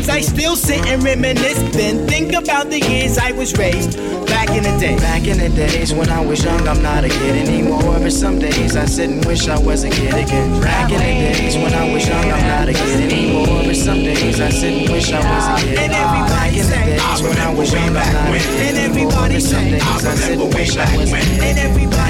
Sometimes I still sit and reminisce, then think about the years I was raised back in the day. Back in the days when I was young, I'm not a kid anymore. But some days I sit and wish I was a kid again. Back in the days when I was young, I'm not a kid anymore. But some days I sit and wish I was a kid. And everybody back in the days when I was young, I'm not a kid anymore. But some days I sit and wish I was a kid. And everybody